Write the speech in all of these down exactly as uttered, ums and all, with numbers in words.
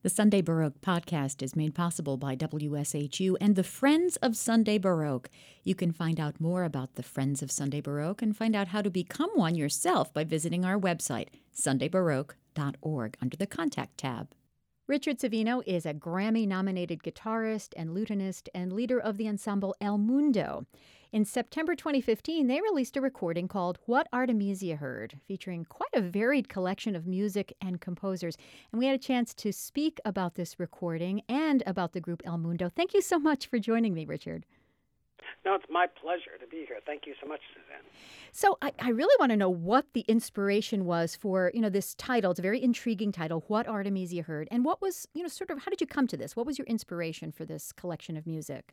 The Sunday Baroque podcast is made possible by W S H U and the Friends of Sunday Baroque. You can find out more about the Friends of Sunday Baroque and find out how to become one yourself by visiting our website, sunday baroque dot org, under the Contact tab. Richard Savino is a Grammy-nominated guitarist and lutenist and leader of the ensemble El Mundo. In September twenty fifteen, they released a recording called What Artemisia Heard, featuring quite a varied collection of music and composers. And we had a chance to speak about this recording and about the group El Mundo. Thank you so much for joining me, Richard. No, it's my pleasure to be here. Thank you so much, Suzanne. So I, I really want to know what the inspiration was for, you know, this title. It's a very intriguing title, What Artemisia Heard. And what was, you know, sort of, how did you come to this? What was your inspiration for this collection of music?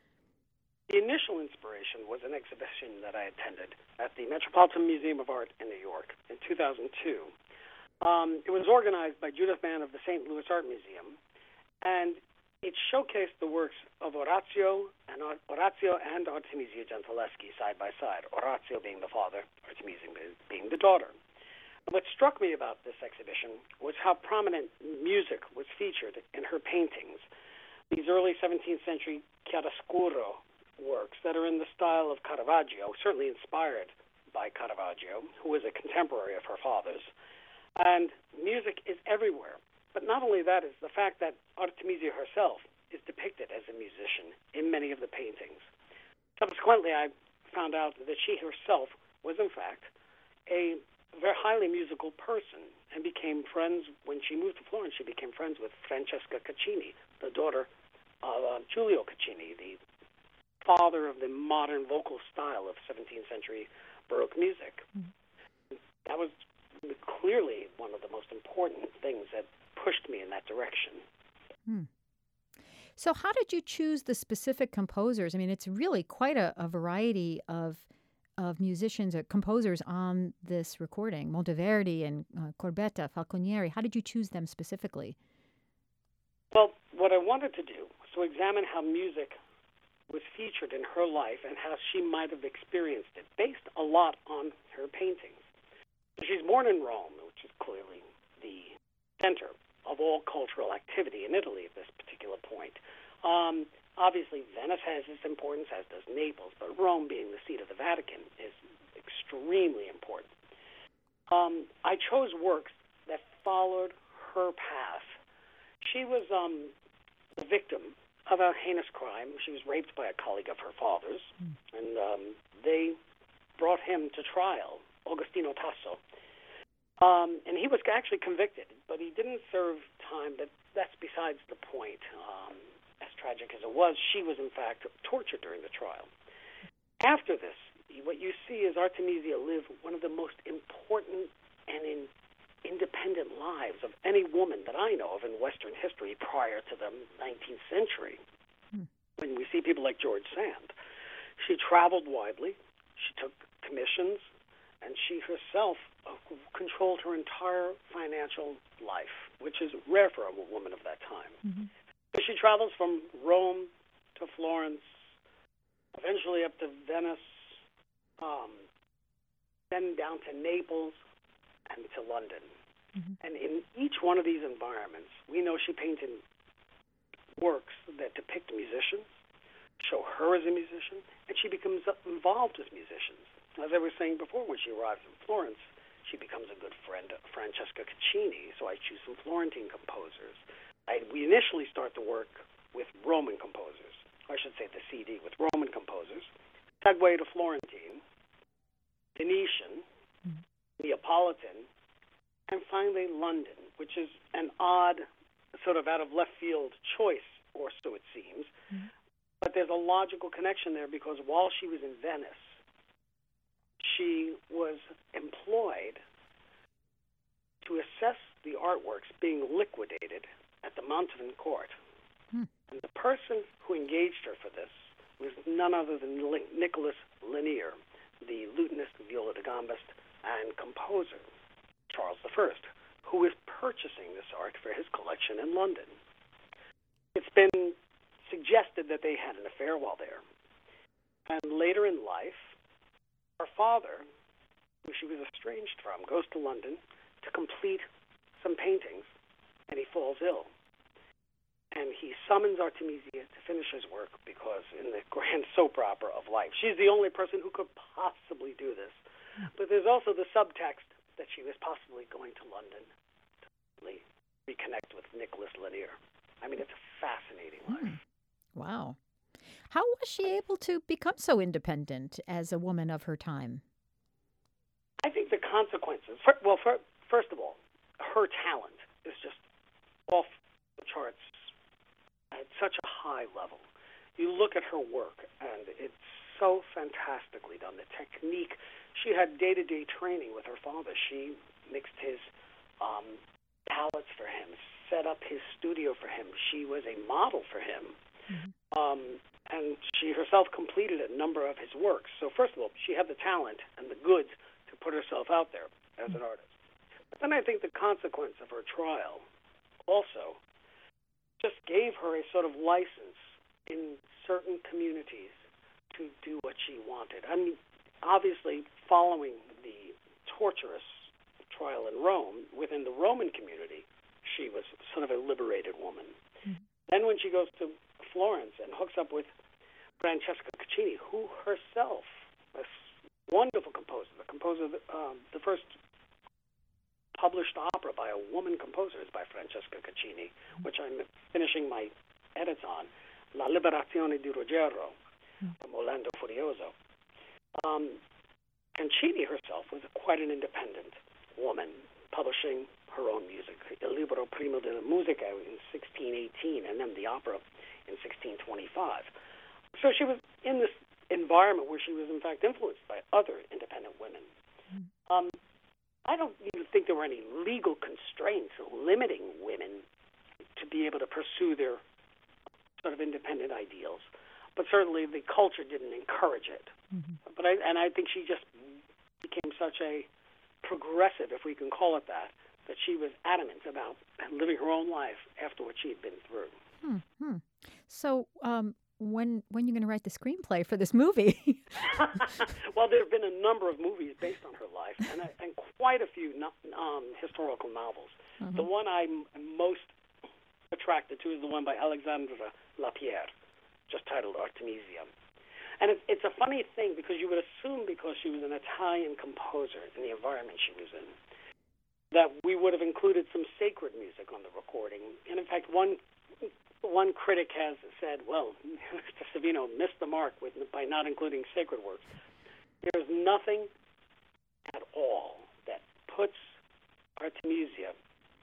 The initial inspiration was an exhibition that I attended at the Metropolitan Museum of Art in New York in two thousand two. Um, it was organized by Judith Mann of the Saint Louis Art Museum, and it showcased the works of Orazio and Orazio and Artemisia Gentileschi side by side, Orazio being the father, Artemisia being the daughter. And what struck me about this exhibition was how prominent music was featured in her paintings. These early seventeenth century chiaroscuro works that are in the style of Caravaggio, certainly inspired by Caravaggio, who was a contemporary of her father's. And music is everywhere. But not only that, is the fact that Artemisia herself is depicted as a musician in many of the paintings. Subsequently, I found out that she herself was, in fact, a very highly musical person and became friends, when she moved to Florence, she became friends with Francesca Caccini, the daughter of uh, Giulio Caccini, the father of the modern vocal style of seventeenth century Baroque music. Mm-hmm. That was clearly one of the most important things that pushed me in that direction. Hmm. So how did you choose the specific composers? I mean, it's really quite a, a variety of of musicians or composers on this recording, Monteverdi and uh, Corbetta, Falconieri. How did you choose them specifically? Well, what I wanted to do was to examine how music was featured in her life and how she might have experienced it, based a lot on her paintings. She's born in Rome, which is clearly the center of all cultural activity in Italy at this particular point. Um, obviously, Venice has its importance, as does Naples, but Rome, being the seat of the Vatican, is extremely important. Um, I chose works that followed her path. She was um, the victim of a heinous crime. She was raped by a colleague of her father's, mm. and um, they brought him to trial, Agostino Tasso. Um, and he was actually convicted, but he didn't serve time, but that's besides the point. Um, as tragic as it was, she was, in fact, tortured during the trial. After this, what you see is Artemisia live one of the most important and in independent lives of any woman that I know of in Western history prior to the nineteenth century. Hmm. When we see people like George Sand, she traveled widely, she took commissions, and she herself controlled her entire financial life, which is rare for a woman of that time. Mm-hmm. So she travels from Rome to Florence, eventually up to Venice, um, then down to Naples, and to London. Mm-hmm. And in each one of these environments, we know she painted works that depict musicians, show her as a musician, and she becomes involved with musicians. As I was saying before, when she arrives in Florence, she becomes a good friend of Francesca Caccini, so I choose some Florentine composers. I, we initially start to work with Roman composers, or I should say the C D with Roman composers, segue to Florentine, Venetian, mm-hmm. Neapolitan, and finally London, which is an odd, sort of out of left field choice, or so it seems. Mm-hmm. But there's a logical connection there, because while she was in Venice, she was employed to assess the artworks being liquidated at the Montavan court. Mm-hmm. And the person who engaged her for this was none other than Nicholas Lanier, the lutenist, viola da gambist, and composer, Charles the First, who is purchasing this art for his collection in London. It's been suggested that they had an affair while there. And later in life, her father, who she was estranged from, goes to London to complete some paintings, and he falls ill. and he summons Artemisia to finish his work because in the grand soap opera of life, she's the only person who could possibly do this. But there's also the subtext that she was possibly going to London to really reconnect with Nicholas Lanier. I mean, it's a fascinating life. Mm. Wow. How was she able to become so independent as a woman of her time? I think the consequences, well, first of all, her talent is just off the charts at such a high level. You look at her work, and it's so fantastically done. The technique, she had day-to-day training with her father. She mixed his um, palettes for him, set up his studio for him. She was a model for him. Mm-hmm. Um, and she herself completed a number of his works. So first of all, she had the talent and the goods to put herself out there as an artist. But then I think the consequence of her trial also just gave her a sort of license in certain communities to do what she wanted. I mean, obviously, following the torturous trial in Rome, within the Roman community, she was sort of a liberated woman. Mm-hmm. Then when she goes to Florence and hooks up with Francesca Caccini, who herself, a wonderful composer, the composer, um, the first published opera by a woman composer is by Francesca Caccini, which I'm finishing my edits on, La Liberazione di Ruggiero, from Orlando Furioso. Um, Caccini herself was quite an independent woman, publishing her own music, Il Libro Primo della Musica in sixteen eighteen, and then the opera in sixteen twenty-five. So she was in this environment where she was, in fact, influenced by other independent women. Um, I don't even think there were any legal constraints limiting women to be able to pursue their sort of independent ideals, but certainly the culture didn't encourage it. Mm-hmm. But I, and I think she just became such a progressive, if we can call it that, that she was adamant about living her own life after what she had been through. Hmm. So, um, when when are you going to write the screenplay for this movie? Well, there have been a number of movies based on her life, and, and quite a few no, um, historical novels. Mm-hmm. The one I'm most attracted to is the one by Alexandra Lapierre, just titled Artemisia. And it, it's a funny thing because you would assume because she was an Italian composer in the environment she was in, that we would have included some sacred music on the recording. And in fact, one one critic has said, well, Mister Savino missed the mark with, by not including sacred works. There's nothing at all that puts Artemisia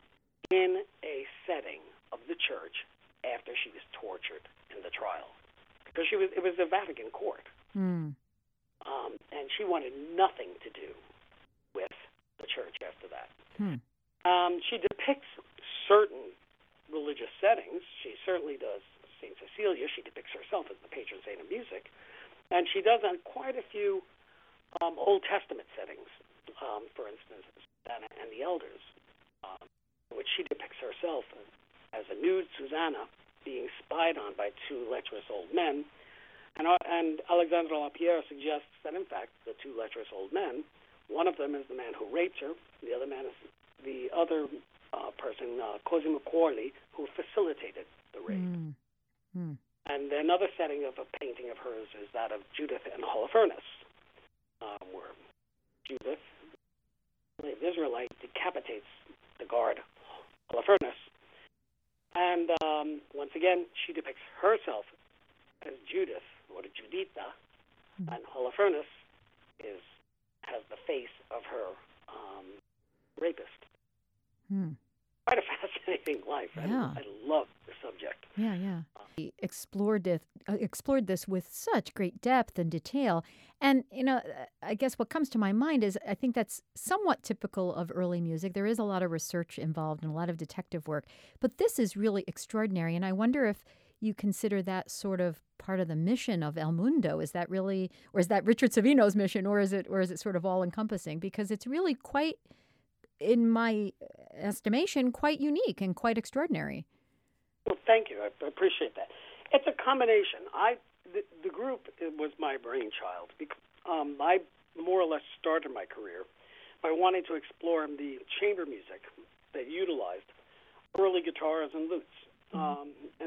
in a setting of the church after she was tortured in the trial. Because she was, it was the Vatican court. Mm. Um, and she wanted nothing to do with the church after that. Hmm. Um, she depicts certain religious settings. She certainly does Saint Cecilia. She depicts herself as the patron saint of music. And she does on quite a few um, Old Testament settings, um, for instance, Susanna and the Elders, um, in which she depicts herself as a nude Susanna being spied on by two lecherous old men. And, uh, and Alexandre Lapierre suggests that, in fact, the two lecherous old men, one of them is the man who raped her, the other man is the other uh, person, uh, Cosimo Corli, who facilitated the rape. Mm. Mm. And another setting of a painting of hers is that of Judith and Holofernes, uh, where Judith, the Israelite, decapitates the guard Holofernes. And um, once again, she depicts herself as Judith, or Judita, mm. and Holofernes is has the face of her um, rapist. Hmm. Quite a fascinating life. Yeah. I, I love the subject. Yeah, yeah. He explored this, uh, explored this with such great depth and detail. And, you know, I guess what comes to my mind is I think that's somewhat typical of early music. There is a lot of research involved and a lot of detective work. But this is really extraordinary. And I wonder if you consider that sort of part of the mission of El Mundo. Is that really, or is that Richard Savino's mission, or is it, or is it sort of all-encompassing? Because it's really quite, in my estimation, quite unique and quite extraordinary. Well, thank you. I appreciate that. It's a combination. I the, the group was my brainchild. Um, I more or less started my career by wanting to explore the chamber music that utilized early guitars and lutes. Um, and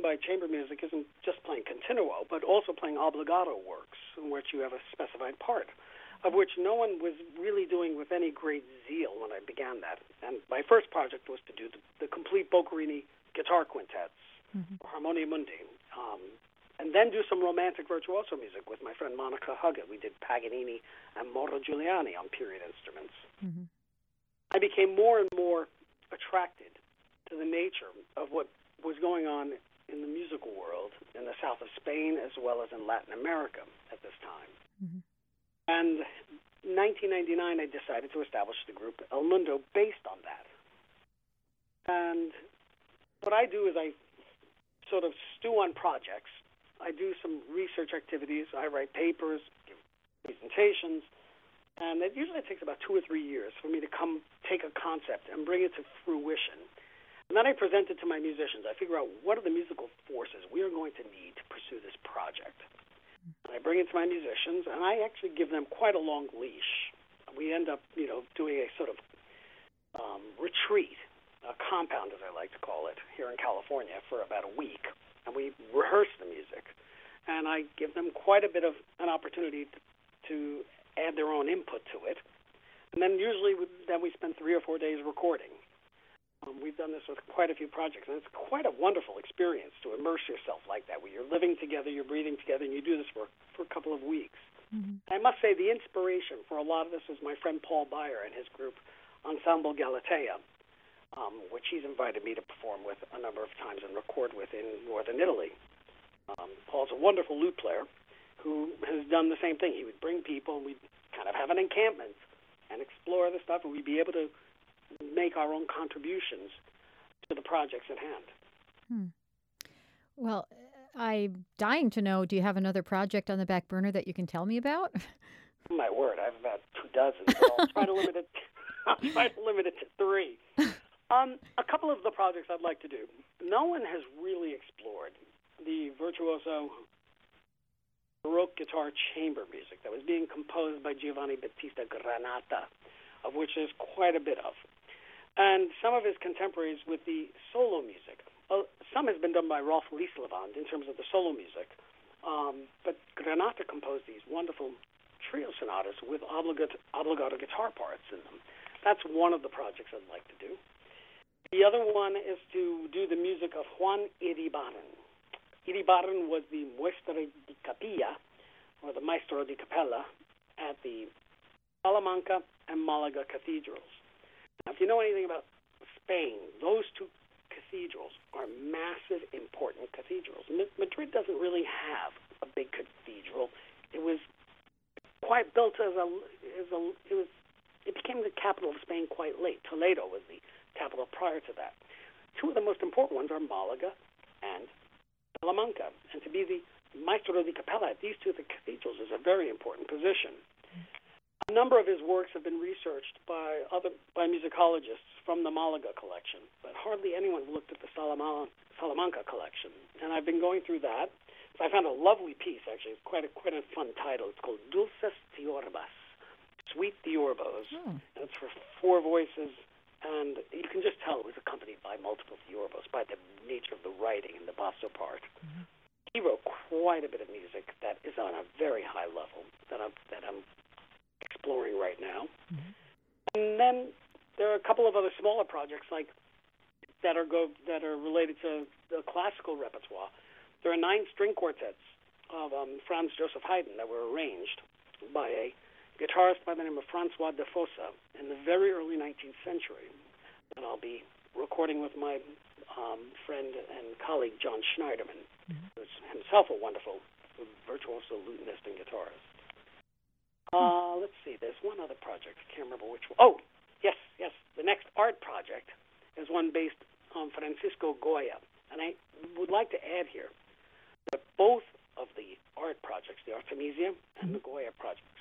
by chamber music isn't just playing continuo, but also playing obbligato works in which you have a specified part, of which no one was really doing with any great zeal when I began that. And my first project was to do the, the complete Boccherini guitar quintets, mm-hmm. or Harmonia Mundi, um, and then do some romantic virtuoso music with my friend Monica Huggett. We did Paganini and Mauro Giuliani on period instruments. Mm-hmm. I became more and more attracted to the nature of what was going on in the musical world in the south of Spain as well as in Latin America at this time. Mm-hmm. And in nineteen ninety-nine, I decided to establish the group El Mundo based on that. And what I do is I sort of stew on projects. I do some research activities. I write papers, give presentations, and it usually takes about two or three years for me to come take a concept and bring it to fruition. And then I present it to my musicians. I figure out what are the musical forces we are going to need to pursue this project. And I bring it to my musicians, and I actually give them quite a long leash. We end up, you know, doing a sort of um, retreat, a compound, as I like to call it, here in California for about a week. And we rehearse the music. And I give them quite a bit of an opportunity to, to add their own input to it. And then usually we, then we spend three or four days recording. Um, we've done this with quite a few projects, and it's quite a wonderful experience to immerse yourself like that, where you're living together, you're breathing together, and you do this for, for a couple of weeks. Mm-hmm. I must say the inspiration for a lot of this is my friend Paul Beyer and his group Ensemble Galatea, um, which he's invited me to perform with a number of times and record with in northern Italy. Um, Paul's a wonderful lute player who has done the same thing. He would bring people, and we'd kind of have an encampment and explore the stuff, and we'd be able to make our own contributions to the projects at hand. Hmm. Well, I'm dying to know, do you have another project on the back burner that you can tell me about? My word, I have about two dozen, so I'll try to limit it, I'll try to limit it to three. Um, a couple of the projects I'd like to do. No one has really explored the virtuoso Baroque guitar chamber music that was being composed by Giovanni Battista Granata, of which there's quite a bit of. And some of his contemporaries with the solo music. Well, some has been done by Rolf Lieslevand in terms of the solo music. Um, but Granata composed these wonderful trio sonatas with obligato, obligato guitar parts in them. That's one of the projects I'd like to do. The other one is to do the music of Juan Iribarren. Iribarren was the Maestro di Capilla, or the Maestro di Capella, at the Salamanca and Malaga cathedrals. Now, if you know anything about Spain, those two cathedrals are massive, important cathedrals. Madrid doesn't really have a big cathedral. It was quite built as a, as a it was it became the capital of Spain quite late. Toledo was the capital prior to that. Two of the most important ones are Malaga and Salamanca, and to be the Maestro di Capella at these two of the cathedrals is a very important position. A number of his works have been researched by other by musicologists from the Malaga collection, but hardly anyone looked at the Salamanca, Salamanca collection. And I've been going through that. So I found a lovely piece, actually. It's quite a quite a fun title. It's called Dulces Tiorbas, Sweet Theorbos. Oh. And it's for four voices, and you can just tell it was accompanied by multiple theorbos by the nature of the writing and the basso part. Mm-hmm. He wrote quite a bit of music that is on a very high level that I'm that I'm exploring right now. Mm-hmm. And then there are a couple of other smaller projects like that are go that are related to the classical repertoire. There are nine string quartets of um, Franz Joseph Haydn that were arranged by a guitarist by the name of Francois de Fossa in the very early nineteenth century. And I'll be recording with my um, friend and colleague John Schneiderman, mm-hmm. who's himself a wonderful virtuoso lutenist and guitarist. Uh, let's see, there's one other project. I can't remember which one. Oh, yes, yes. The next art project is one based on Francisco Goya. And I would like to add here that both of the art projects, the Artemisia and the Goya projects,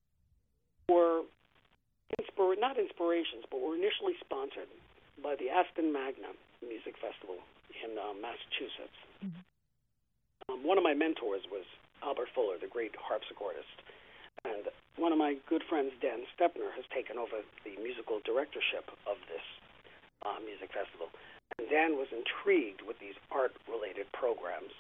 were inspir- not inspirations, but were initially sponsored by the Aston Magna Music Festival in uh, Massachusetts. Mm-hmm. Um, one of my mentors was Albert Fuller, the great harpsichordist. And one of my good friends, Dan Stepner, has taken over the musical directorship of this uh, music festival. And Dan was intrigued with these art-related programs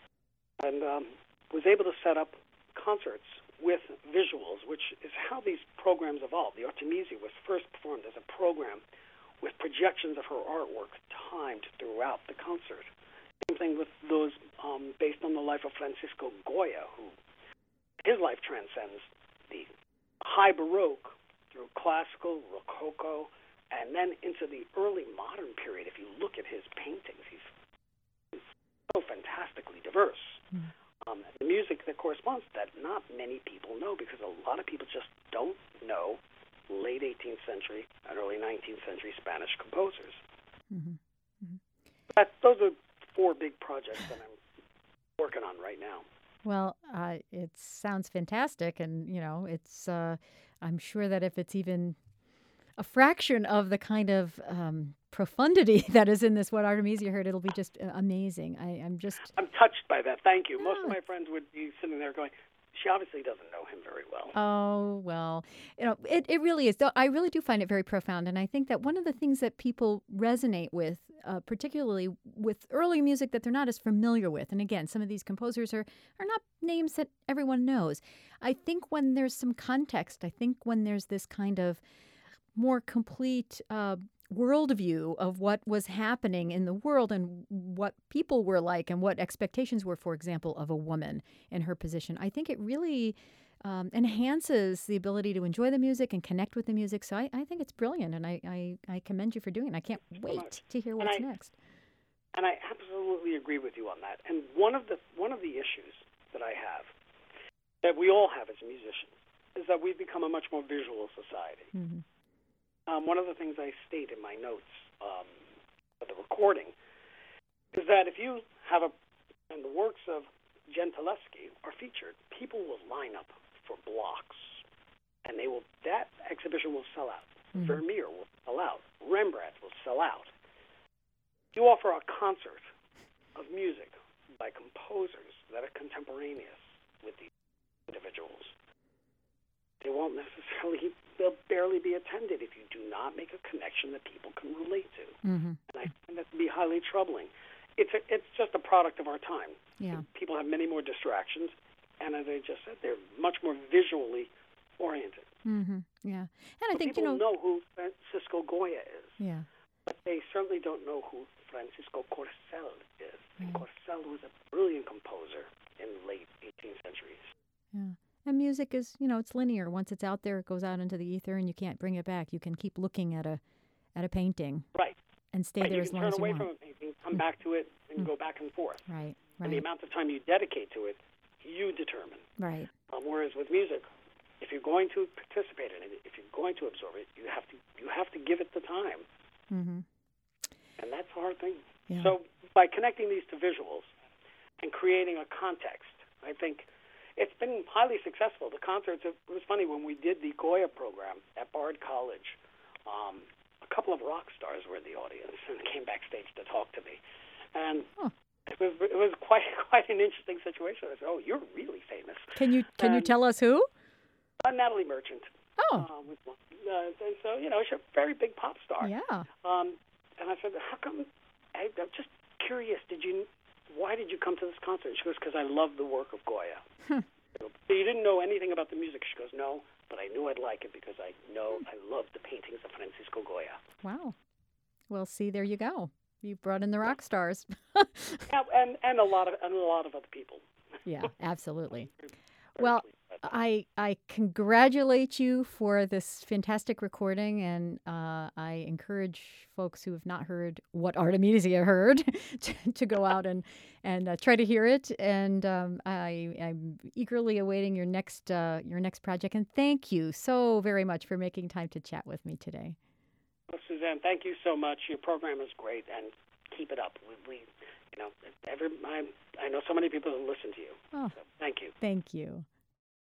and um, was able to set up concerts with visuals, which is how these programs evolved. The Artemisia was first performed as a program with projections of her artwork timed throughout the concert. Same thing with those um, based on the life of Francisco Goya, who his life transcends the high Baroque through classical, Rococo, and then into the early modern period. If you look at his paintings, he's, he's so fantastically diverse. Mm. Um, the music that corresponds to that, not many people know, because a lot of people just don't know late eighteenth century and early nineteenth century Spanish composers. Mm-hmm. Mm-hmm. That, those are four big projects that I'm working on right now. Well, uh, it sounds fantastic, and you know, it's. Uh, I'm sure that if it's even a fraction of the kind of um, profundity that is in this, what Artemisia heard, it'll be just uh, amazing. I, I'm just. I'm touched by that. Thank you. Most of my friends would be sitting there going, she obviously doesn't know him very well. Oh, well, you know, it, it really is. I really do find it very profound. And I think that one of the things that people resonate with, uh, particularly with early music that they're not as familiar with, and again, some of these composers are, are not names that everyone knows. I think when there's some context, I think when there's this kind of more complete uh, worldview of what was happening in the world and what people were like and what expectations were, for example, of a woman in her position, I think it really um, enhances the ability to enjoy the music and connect with the music. So I, I think it's brilliant, and I, I, I commend you for doing it. I can't wait to hear what's and I, next. And I absolutely agree with you on that. And one of the one of the issues that I have, that we all have as musicians, is that we've become a much more visual society. Mm-hmm. Um, one of the things I state in my notes um, for the recording is that if you have a, and the works of Gentileschi are featured, people will line up for blocks, and they will. That exhibition will sell out. Mm-hmm. Vermeer will sell out. Rembrandt will sell out. You offer a concert of music by composers that are contemporaneous with these individuals. They won't necessarily, they'll barely be attended if you do not make a connection that people can relate to. Mm-hmm. And I find that to be highly troubling. It's a, it's just a product of our time. Yeah. People have many more distractions, and as I just said, they're much more visually oriented. Mm-hmm. Yeah. And I so think, people you know, know who Francisco Goya is. Yeah. But they certainly don't know who Francisco Corcel is. Right. And Corcel was a brilliant composer in the late eighteenth centuries. Yeah. And music is, you know, it's linear. Once it's out there, it goes out into the ether, and you can't bring it back. You can keep looking at a at a painting, right, and stay right. there you as can long turn as you away want. from a painting, come mm. back to it, and mm. go back and forth. Right, right. And the amount of time you dedicate to it, you determine. Right. Um, whereas with music, if you're going to participate in it, if you're going to absorb it, you have to you have to give it the time. Mm-hmm. And that's a hard thing. Yeah. So by connecting these to visuals and creating a context, I think. It's been highly successful. The concerts, it was funny, when we did the Goya program at Bard College, um, a couple of rock stars were in the audience and came backstage to talk to me. And huh. it was it was quite quite an interesting situation. I said, oh, you're really famous. Can you can and, you tell us who? Uh, Natalie Merchant. Oh. Uh, was one. Uh, and so, you know, she's a very big pop star. Yeah. Um, and I said, how come, I, I'm just curious, did you... why did you come to this concert? She goes, because I love the work of Goya. Hmm. So you didn't know anything about the music? She goes, no, but I knew I'd like it because I know I love the paintings of Francisco Goya. Wow. Well, see, there you go. You brought in the rock stars. yeah, and, and a lot of and a lot of other people. Yeah, absolutely. Well, I I congratulate you for this fantastic recording, and uh, I encourage folks who have not heard what Artemisia heard to, to go out and and uh, try to hear it. And um, I I'm eagerly awaiting your next uh, your next project. And thank you so very much for making time to chat with me today. Well, Suzanne, thank you so much. Your program is great, and keep it up. We, we you know, every I I know so many people who listen to you. Oh, so thank you. Thank you.